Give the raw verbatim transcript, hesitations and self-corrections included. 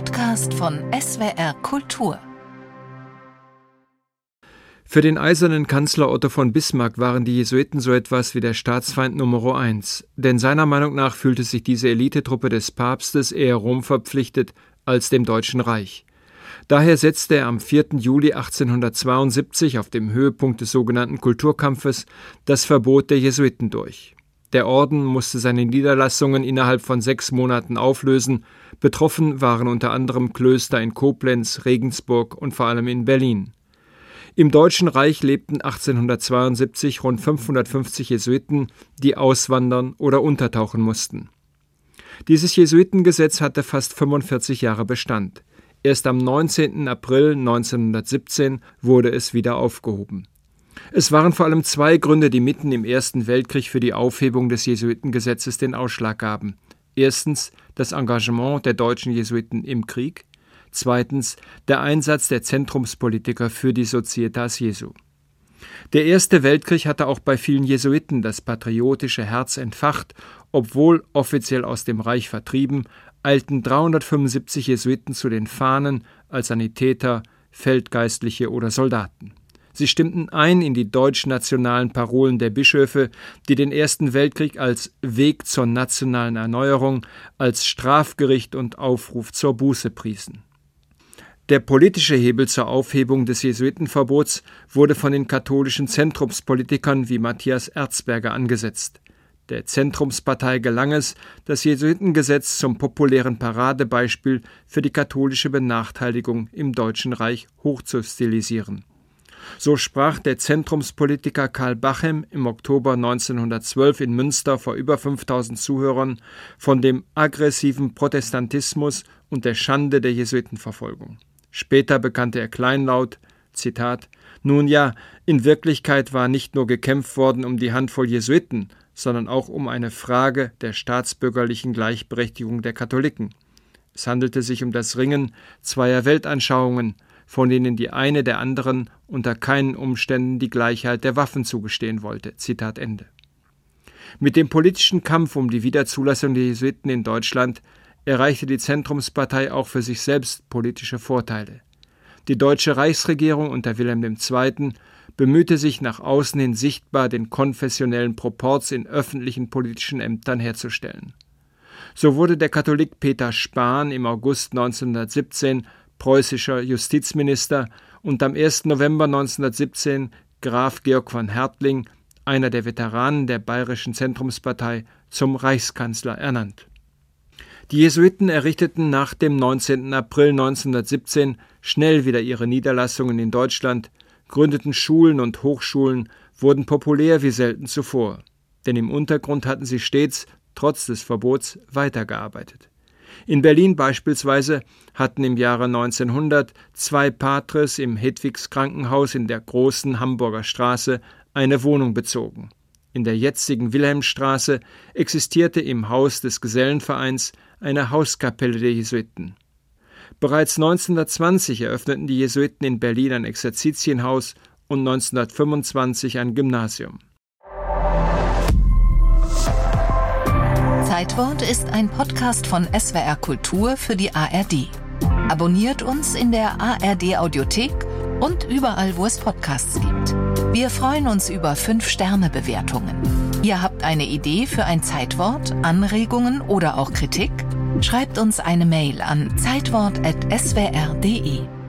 Podcast von S W R Kultur. Für den eisernen Kanzler Otto von Bismarck waren die Jesuiten so etwas wie der Staatsfeind Nummer eins, denn seiner Meinung nach fühlte sich diese Elitetruppe des Papstes eher Rom verpflichtet als dem Deutschen Reich. Daher setzte er am vierten Juli achtzehnhundertzweiundsiebzig auf dem Höhepunkt des sogenannten Kulturkampfes das Verbot der Jesuiten durch. Der Orden musste seine Niederlassungen innerhalb von sechs Monaten auflösen. Betroffen waren unter anderem Klöster in Koblenz, Regensburg und vor allem in Berlin. Im Deutschen Reich lebten achtzehnhundertzweiundsiebzig rund fünfhundertfünfzig Jesuiten, die auswandern oder untertauchen mussten. Dieses Jesuitengesetz hatte fast fünfundvierzig Jahre Bestand. Erst am neunzehnten April neunzehnhundertsiebzehn wurde es wieder aufgehoben. Es waren vor allem zwei Gründe, die mitten im Ersten Weltkrieg für die Aufhebung des Jesuitengesetzes den Ausschlag gaben. Erstens das Engagement der deutschen Jesuiten im Krieg, zweitens der Einsatz der Zentrumspolitiker für die Societas Jesu. Der Erste Weltkrieg hatte auch bei vielen Jesuiten das patriotische Herz entfacht. Obwohl offiziell aus dem Reich vertrieben, eilten dreihundertfünfundsiebzig Jesuiten zu den Fahnen als Sanitäter, Feldgeistliche oder Soldaten. Sie stimmten ein in die deutsch-nationalen Parolen der Bischöfe, die den Ersten Weltkrieg als Weg zur nationalen Erneuerung, als Strafgericht und Aufruf zur Buße priesen. Der politische Hebel zur Aufhebung des Jesuitenverbots wurde von den katholischen Zentrumspolitikern wie Matthias Erzberger angesetzt. Der Zentrumspartei gelang es, das Jesuitengesetz zum populären Paradebeispiel für die katholische Benachteiligung im Deutschen Reich hochzustilisieren. So sprach der Zentrumspolitiker Karl Bachem im Oktober neunzehnhundertzwölf in Münster vor über fünftausend Zuhörern von dem aggressiven Protestantismus und der Schande der Jesuitenverfolgung. Später bekannte er kleinlaut, Zitat, »Nun ja, in Wirklichkeit war nicht nur gekämpft worden um die Handvoll Jesuiten, sondern auch um eine Frage der staatsbürgerlichen Gleichberechtigung der Katholiken. Es handelte sich um das Ringen zweier Weltanschauungen, von denen die eine der anderen unter keinen Umständen die Gleichheit der Waffen zugestehen wollte.« Zitat Ende. Mit dem politischen Kampf um die Wiederzulassung der Jesuiten in Deutschland erreichte die Zentrumspartei auch für sich selbst politische Vorteile. Die deutsche Reichsregierung unter Wilhelm der Zweite. bemühte sich nach außen hin sichtbar, den konfessionellen Proporz in öffentlichen politischen Ämtern herzustellen. So wurde der Katholik Peter Spahn im August neunzehnhundertsiebzehn preußischer Justizminister und am ersten November neunzehnhundertsiebzehn Graf Georg von Hertling, einer der Veteranen der Bayerischen Zentrumspartei, zum Reichskanzler ernannt. Die Jesuiten errichteten nach dem neunzehnten April neunzehnhundertsiebzehn schnell wieder ihre Niederlassungen in Deutschland, gründeten Schulen und Hochschulen, wurden populär wie selten zuvor. Denn im Untergrund hatten sie stets, trotz des Verbots, weitergearbeitet. In Berlin beispielsweise hatten im Jahre neunzehnhundert zwei Patres im Hedwigs Krankenhaus in der großen Hamburger Straße eine Wohnung bezogen. In der jetzigen Wilhelmstraße existierte im Haus des Gesellenvereins eine Hauskapelle der Jesuiten. Bereits neunzehnhundertzwanzig eröffneten die Jesuiten in Berlin ein Exerzitienhaus und neunzehnhundertfünfundzwanzig ein Gymnasium. Zeitwort ist ein Podcast von S W R Kultur für die A R D. Abonniert uns in der A R D-Audiothek und überall, wo es Podcasts gibt. Wir freuen uns über fünf Sterne Bewertungen. Ihr habt eine Idee für ein Zeitwort, Anregungen oder auch Kritik? Schreibt uns eine Mail an zeitwort at s w r punkt d e.